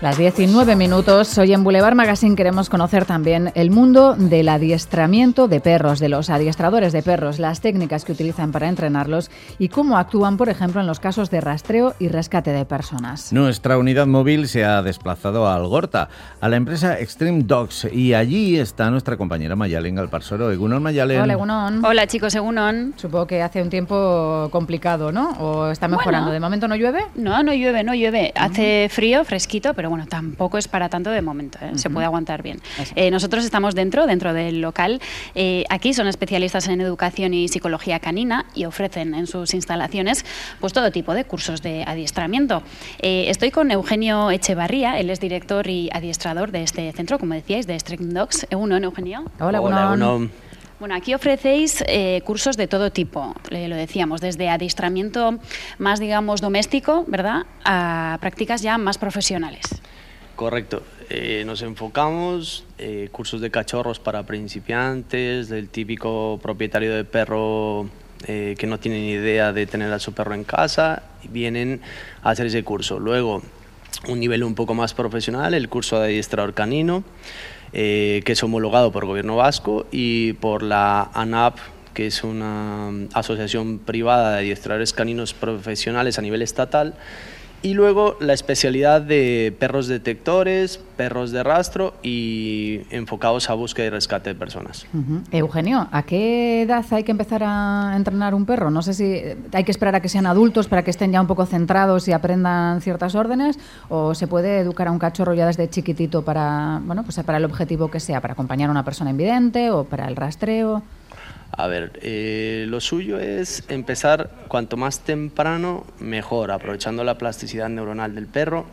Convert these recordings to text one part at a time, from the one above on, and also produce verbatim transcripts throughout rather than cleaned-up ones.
Las diecinueve minutos, hoy en Boulevard Magazine queremos conocer también el mundo del adiestramiento de perros, de los adiestradores de perros, las técnicas que utilizan para entrenarlos y cómo actúan, por ejemplo, en los casos de rastreo y rescate de personas. Nuestra unidad móvil se ha desplazado a Algorta, a la empresa Extreme Dogs, y allí está nuestra compañera Mayalen Galparsoro. Egunon, Mayalen. Hola, Egunon. Hola, chicos, Egunon. Supongo que hace un tiempo complicado, ¿no? ¿O está mejorando? Bueno, ¿de momento no llueve? No, no llueve, no llueve. Uh-huh. Hace frío, fresquito, pero bueno, tampoco es para tanto de momento, ¿eh? Uh-huh. Se puede aguantar bien. Eh, nosotros estamos dentro, dentro del local. Eh, aquí son especialistas en educación y psicología canina y ofrecen en sus instalaciones pues todo tipo de cursos de adiestramiento. Eh, estoy con Eugenio Echevarría, él es director y adiestrador de este centro, como decíais, de Extreme Dogs. Egunon, Eugenio. Hola, Hola Egunon. Bueno, aquí ofrecéis eh, cursos de todo tipo, eh, lo decíamos, desde adiestramiento más, digamos, doméstico, ¿verdad?, a prácticas ya más profesionales. Correcto. Eh, nos enfocamos eh, cursos de cachorros para principiantes, del típico propietario de perro eh, que no tiene ni idea de tener a su perro en casa, y vienen a hacer ese curso. Luego, un nivel un poco más profesional, el curso de adiestrador canino, eh, que es homologado por Gobierno Vasco y por la ANAP, que es una asociación privada de adiestradores caninos profesionales a nivel estatal. Y luego la especialidad de perros detectores, perros de rastro y enfocados a búsqueda y rescate de personas. Uh-huh. Eugenio, ¿a qué edad hay que empezar a entrenar un perro? No sé si hay que esperar a que sean adultos para que estén ya un poco centrados y aprendan ciertas órdenes, o se puede educar a un cachorro ya desde chiquitito para, bueno, pues para el objetivo que sea, para acompañar a una persona invidente o para el rastreo. A ver, eh, lo suyo es empezar cuanto más temprano mejor, aprovechando la plasticidad neuronal del perro.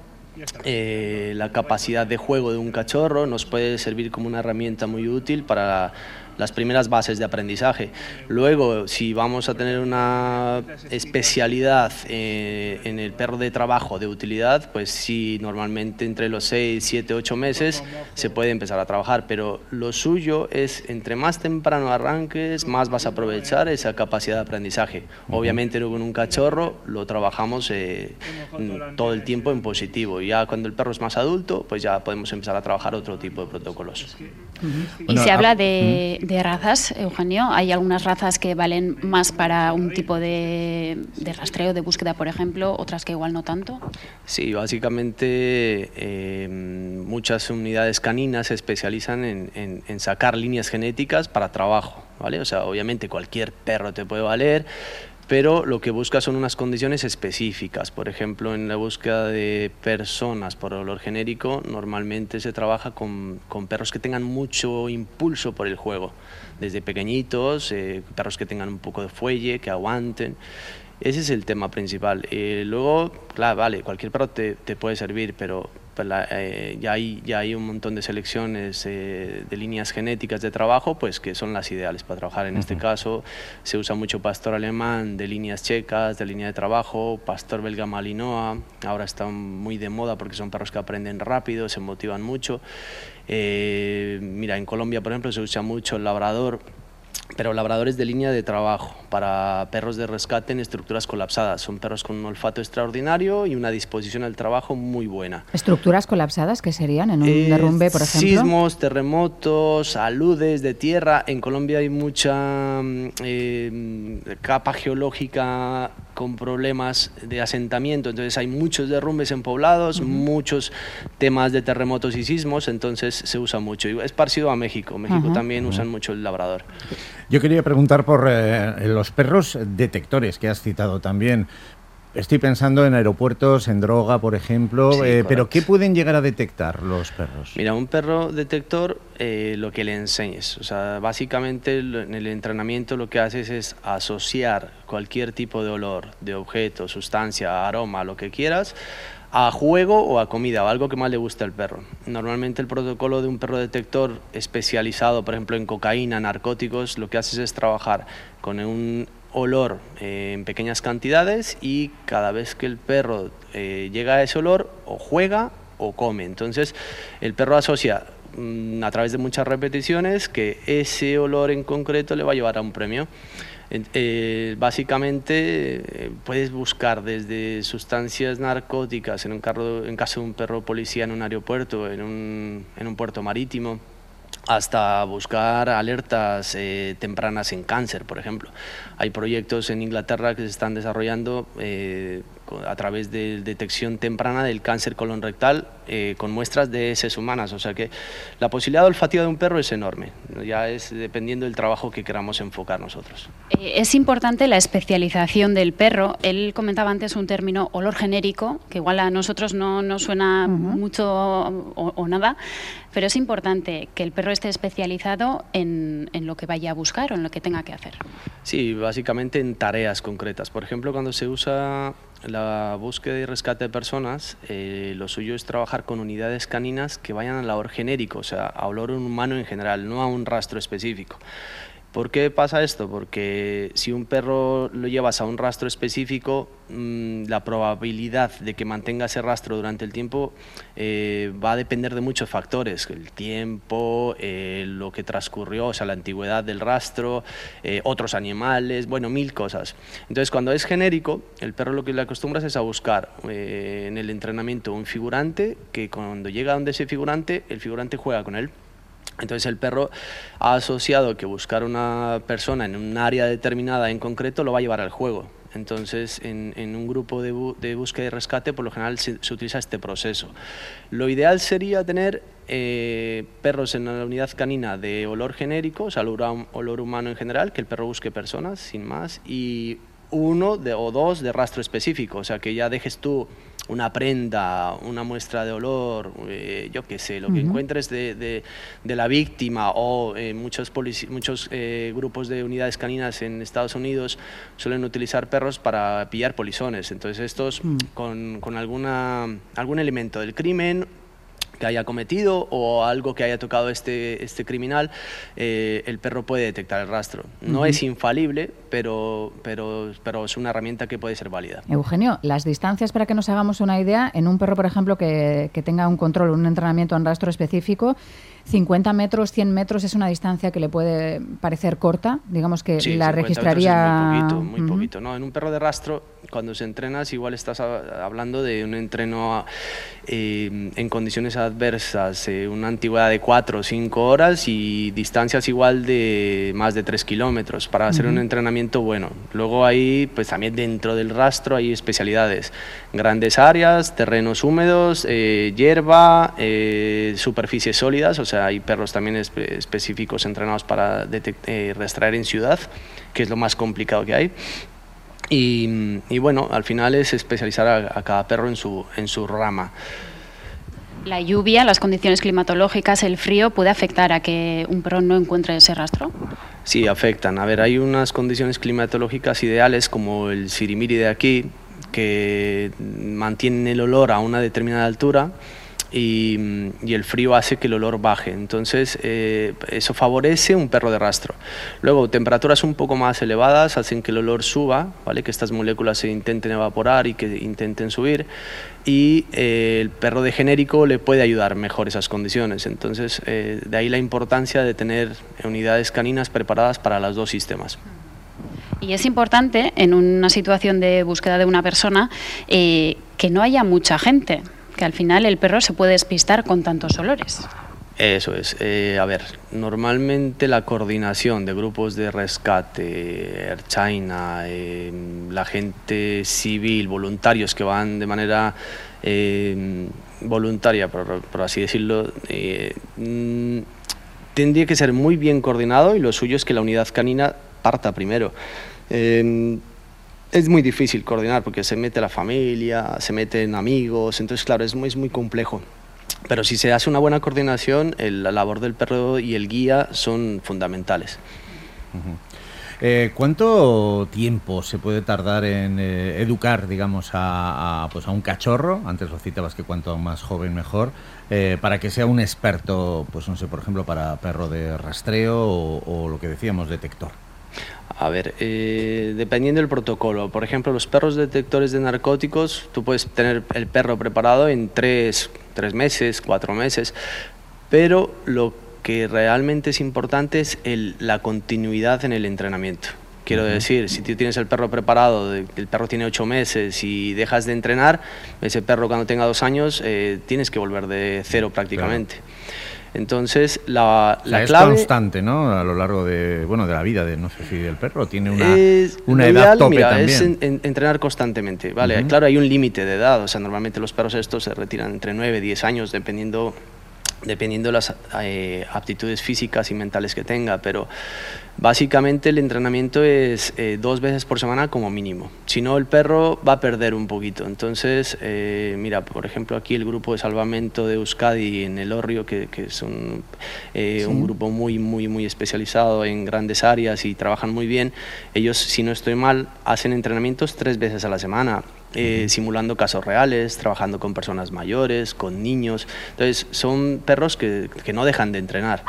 Eh, la capacidad de juego de un cachorro nos puede servir como una herramienta muy útil para las primeras bases de aprendizaje. Luego, si vamos a tener una especialidad eh, en el perro de trabajo de utilidad, pues sí, normalmente entre los seis, siete, ocho meses se puede empezar a trabajar, pero lo suyo es, entre más temprano arranques, más vas a aprovechar esa capacidad de aprendizaje. Obviamente luego en un cachorro lo trabajamos eh, todo el tiempo en positivo, y ya cuando el perro es más adulto, pues ya podemos empezar a trabajar otro tipo de protocolos. Uh-huh. Y se habla de, de razas, Eugenio. ¿Hay algunas razas que valen más para un tipo de, de rastreo, de búsqueda, por ejemplo, otras que igual no tanto? Sí, básicamente eh, muchas unidades caninas se especializan en, en, en sacar líneas genéticas para trabajo, ¿vale? O sea, obviamente cualquier perro te puede valer, pero lo que busca son unas condiciones específicas. Por ejemplo, en la búsqueda de personas por olor genérico, normalmente se trabaja con, con perros que tengan mucho impulso por el juego, desde pequeñitos, eh, perros que tengan un poco de fuelle, que aguanten. Ese es el tema principal. Eh, luego, claro, vale, cualquier perro te, te puede servir, pero pues la, eh, ya, hay, ya hay un montón de selecciones eh, de líneas genéticas de trabajo, pues que son las ideales para trabajar. En uh-huh. este caso se usa mucho pastor alemán de líneas checas, de línea de trabajo, pastor belga malinois, ahora están muy de moda porque son perros que aprenden rápido, se motivan mucho. Eh, mira, en Colombia, por ejemplo, se usa mucho el labrador, pero labradores de línea de trabajo para perros de rescate en estructuras colapsadas. Son perros con un olfato extraordinario y una disposición al trabajo muy buena. ¿Estructuras colapsadas qué serían en un eh, derrumbe, por ejemplo? Sismos, terremotos, aludes de tierra. En Colombia hay mucha eh, capa geológica con problemas de asentamiento, entonces hay muchos derrumbes en poblados, uh-huh. muchos temas de terremotos y sismos, entonces se usa mucho. Es parecido a México. México uh-huh. también uh-huh. usan mucho el labrador. Yo quería preguntar por eh, los perros detectores que has citado también. Estoy pensando en aeropuertos, en droga, por ejemplo, sí, eh, pero ¿qué pueden llegar a detectar los perros? Mira, un perro detector, eh, lo que le enseñes, o sea, básicamente en el entrenamiento lo que haces es asociar cualquier tipo de olor, de objeto, sustancia, aroma, lo que quieras, a juego o a comida, o algo que más le guste al perro. Normalmente el protocolo de un perro detector especializado, por ejemplo, en cocaína, narcóticos, lo que haces es trabajar con un olor eh, en pequeñas cantidades, y cada vez que el perro eh, llega a ese olor, o juega o come. Entonces el perro asocia mmm, a través de muchas repeticiones que ese olor en concreto le va a llevar a un premio. Eh, básicamente eh, puedes buscar desde sustancias narcóticas en, un carro, en caso de un perro policía en un aeropuerto, en un, en un puerto marítimo, hasta buscar alertas eh, tempranas en cáncer, por ejemplo. Hay proyectos en Inglaterra que se están desarrollando eh, a través de detección temprana del cáncer colon rectal eh, con muestras de heces humanas, o sea que la posibilidad olfativa de un perro es enorme, ya es dependiendo del trabajo que queramos enfocar nosotros. Eh, es importante la especialización del perro. Él comentaba antes un término olor genérico, que igual a nosotros no nos suena uh-huh. mucho o, o nada, pero es importante que el perro esté especializado en, en lo que vaya a buscar o en lo que tenga que hacer. Sí, básicamente en tareas concretas. Por ejemplo, cuando se usa la búsqueda y rescate de personas, eh, lo suyo es trabajar con unidades caninas que vayan al olor genérico, o sea, a olor humano en general, no a un rastro específico. ¿Por qué pasa esto? Porque si un perro lo llevas a un rastro específico, mmm, la probabilidad de que mantenga ese rastro durante el tiempo eh, va a depender de muchos factores, el tiempo, eh, lo que transcurrió, o sea, la antigüedad del rastro, eh, otros animales, bueno, mil cosas. Entonces, cuando es genérico, el perro lo que le acostumbras es a buscar eh, en el entrenamiento un figurante, que cuando llega a donde ese figurante, el figurante juega con él. Entonces el perro ha asociado que buscar una persona en un área determinada en concreto lo va a llevar al juego. Entonces en, en un grupo de, bu de búsqueda y rescate por lo general se, se utiliza este proceso. Lo ideal sería tener eh, perros en la unidad canina de olor genérico, o sea, olor, olor humano en general, que el perro busque personas sin más, y uno de, o dos de rastro específico, o sea, que ya dejes tú una prenda, una muestra de olor, eh, yo qué sé, lo que uh-huh. encuentres de, de, de la víctima, o eh, muchos, muchos eh, grupos de unidades caninas en Estados Unidos suelen utilizar perros para pillar polizones. Entonces estos uh-huh. con, con alguna, algún elemento del crimen que haya cometido o algo que haya tocado este, este criminal, eh, el perro puede detectar el rastro. No uh-huh. es infalible, pero, pero, pero es una herramienta que puede ser válida. Eugenio, las distancias, para que nos hagamos una idea, en un perro, por ejemplo, que, que tenga un control, un entrenamiento en rastro específico, cincuenta metros, cien metros es una distancia que le puede parecer corta, digamos que sí, la registraría... Es muy poquito, muy uh-huh. poquito. No, en un perro de rastro, cuando se entrenas, igual estás a, hablando de un entreno eh, en condiciones adversas, eh, una antigüedad de cuatro o cinco horas y distancias igual de más de tres kilómetros para hacer uh-huh. un entrenamiento bueno. Luego ahí, pues también dentro del rastro hay especialidades, grandes áreas, terrenos húmedos, eh, hierba, eh, superficies sólidas, o sea, O sea, hay perros también espe específicos entrenados para eh, rastrear en ciudad, que es lo más complicado que hay. Y, y bueno, al final es especializar a, a cada perro en su, en su rama. ¿La lluvia, las condiciones climatológicas, el frío, puede afectar a que un perro no encuentre ese rastro? Sí, afectan. A ver, hay unas condiciones climatológicas ideales como el sirimiri de aquí, que mantienen el olor a una determinada altura. Y, y el frío hace que el olor baje, entonces eh, eso favorece un perro de rastro. Luego, temperaturas un poco más elevadas hacen que el olor suba, ¿vale? Que estas moléculas se intenten evaporar y que intenten subir, y eh, el perro de genérico le puede ayudar mejor esas condiciones. Entonces, eh, de ahí la importancia de tener unidades caninas preparadas para los dos sistemas. Y es importante, en una situación de búsqueda de una persona, eh, que no haya mucha gente, que al final el perro se puede despistar con tantos olores. Eso es. Eh, a ver, normalmente la coordinación de grupos de rescate, Air China, eh, la gente civil, voluntarios que van de manera eh, voluntaria, por, por así decirlo, eh, mm, tendría que ser muy bien coordinado, y lo suyo es que la unidad canina parta primero. Eh, Es muy difícil coordinar porque se mete la familia, se meten amigos, entonces claro, es muy, es muy complejo. Pero si se hace una buena coordinación, el, la labor del perro y el guía son fundamentales. Uh-huh. eh, ¿Cuánto tiempo se puede tardar en eh, educar, digamos, a, a, pues a un cachorro? Antes lo citabas que cuanto más joven mejor, eh, para que sea un experto, pues no sé, por ejemplo, para perro de rastreo o, o lo que decíamos, detector. A ver, eh, dependiendo del protocolo, por ejemplo, los perros detectores de narcóticos, tú puedes tener el perro preparado en tres, tres meses, cuatro meses, pero lo que realmente es importante es el, la continuidad en el entrenamiento, que Quiero decir, si tú tienes el perro preparado, el perro tiene ocho meses y dejas de entrenar, ese perro cuando tenga dos años eh, tienes que volver de cero prácticamente. Claro. Entonces, la, o sea, la es clave... Es constante, ¿no? A lo largo de, bueno, de la vida, de no sé si del perro, tiene una, es, una edad ideal, tope mira, también. Es en, en, entrenar constantemente, ¿vale? Uh-huh. Claro, hay un límite de edad, o sea, normalmente los perros estos se retiran entre nueve y diez años, dependiendo... dependiendo de las eh, aptitudes físicas y mentales que tenga, pero básicamente el entrenamiento es eh, dos veces por semana como mínimo, si no el perro va a perder un poquito. Entonces, eh, mira, por ejemplo aquí el grupo de salvamento de Euskadi en el Orrio, que, que es un, eh, sí. un grupo muy, muy, muy especializado en grandes áreas y trabajan muy bien, ellos, si no estoy mal, hacen entrenamientos tres veces a la semana. Eh, simulando casos reales, trabajando con personas mayores, con niños. Entonces son perros que, que no dejan de entrenar.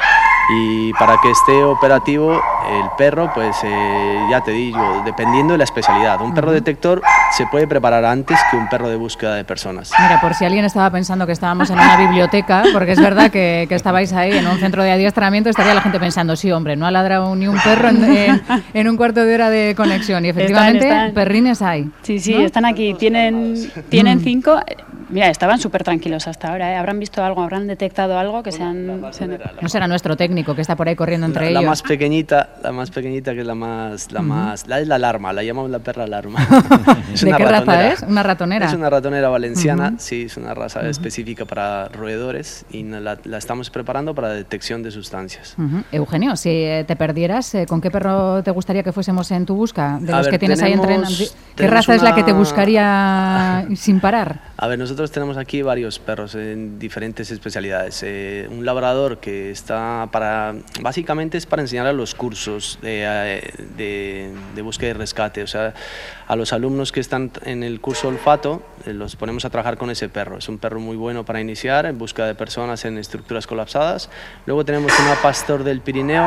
Y para que esté operativo el perro, pues eh, ya te digo, dependiendo de la especialidad. Un perro detector se puede preparar antes que un perro de búsqueda de personas. Mira, por si alguien estaba pensando que estábamos en una biblioteca, porque es verdad que, que estabais ahí en un centro de adiestramiento, estaría la gente pensando, sí, hombre, no ha ladrado ni un perro en, en, en un cuarto de hora de conexión. Y efectivamente, están, están. perrines hay. Sí, sí, ¿no? están aquí. Tienen, tienen mm. cinco... Mira, estaban súper tranquilos hasta ahora, ¿eh? Habrán visto algo, habrán detectado algo que se han... Se han... No será nuestro técnico que está por ahí corriendo entre la, ellos. La más pequeñita, la más pequeñita que es la más... La, uh-huh. más, la es la alarma, la llamamos la perra alarma. Es ¿De qué ratonera. raza es? ¿Una ratonera? Es una ratonera valenciana, uh-huh. sí, es una raza uh-huh. específica para roedores y la, la estamos preparando para detección de sustancias. Uh-huh. Eugenio, si te perdieras, ¿con qué perro te gustaría que fuésemos en tu busca? De A los ver, que tienes tenemos, ahí entrenando. ¿Qué raza una... es la que te buscaría sin parar? A ver, nosotros tenemos aquí varios perros en diferentes especialidades. Eh, un labrador que está para, básicamente es para enseñar a los cursos de, de, de búsqueda y rescate, o sea, a los alumnos que están en el curso olfato, eh, los ponemos a trabajar con ese perro. Es un perro muy bueno para iniciar en busca de personas en estructuras colapsadas. Luego tenemos una pastor del Pirineo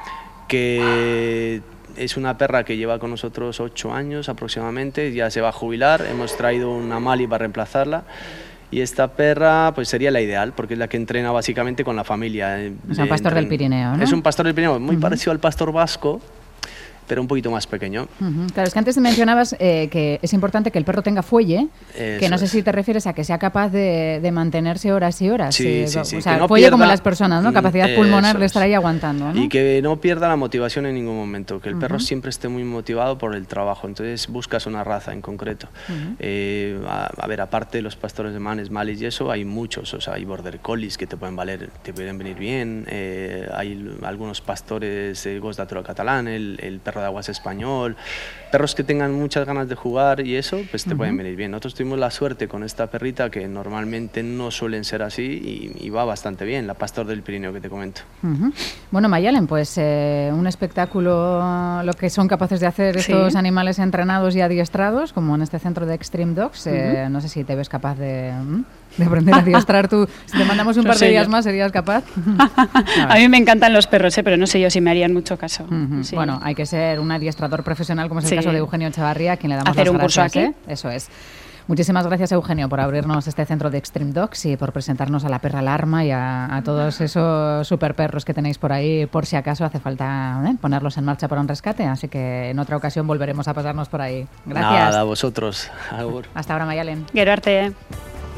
que es una perra que lleva con nosotros ocho años aproximadamente, ya se va a jubilar, hemos traído una Mali para reemplazarla. Y esta perra pues sería la ideal, porque es la que entrena básicamente con la familia. Es un pastor del Pirineo, ¿no? Es un pastor del Pirineo, muy uh-huh. parecido al pastor vasco, pero un poquito más pequeño. Uh-huh. Claro, es que antes mencionabas eh, que es importante que el perro tenga fuelle, Eso que no sé es. si te refieres a que sea capaz de, de mantenerse horas y horas. Sí, eh, sí, sí. O sea, no fuelle pierda, como las personas, ¿no? Capacidad pulmonar de estar ahí aguantando, ¿no? Y que no pierda la motivación en ningún momento, que el uh-huh. perro siempre esté muy motivado por el trabajo. Entonces buscas una raza en concreto. Uh-huh. Eh, a, a ver, aparte de los pastores de manes, malis y eso, hay muchos. O sea, hay border collies que te pueden valer, te pueden venir bien. Eh, hay algunos pastores, el Gos d'Atura catalán, el, el perro de aguas español. Perros que tengan muchas ganas de jugar y eso, pues te uh-huh. pueden venir bien. Nosotros tuvimos la suerte con esta perrita que normalmente no suelen ser así y, y va bastante bien, la pastor del Pirineo que te comento. Uh-huh. Bueno, Mayalen, pues eh, un espectáculo lo que son capaces de hacer estos sí. animales entrenados y adiestrados, como en este centro de Extreme Dogs. Uh-huh. Eh, no sé si te ves capaz de... ¿m? de aprender a adiestrar tú. Si te mandamos un no par de días yo. más, ¿serías capaz? A mí me encantan los perros, ¿eh? Pero no sé yo si me harían mucho caso. Uh-huh. Sí. Bueno, hay que ser un adiestrador profesional, como es el sí. caso de Eugenio Echevarría, a quien le damos Hacer las un gracias. curso aquí. ¿eh? Eso es. Muchísimas gracias, Eugenio, por abrirnos este centro de Extreme Dogs y por presentarnos a la perra alarma y a, a todos esos super perros que tenéis por ahí, por si acaso hace falta ¿eh? ponerlos en marcha para un rescate. Así que en otra ocasión volveremos a pasarnos por ahí. Gracias. Nada, a vosotros. Hasta ahora, Mayalen. Gero arte.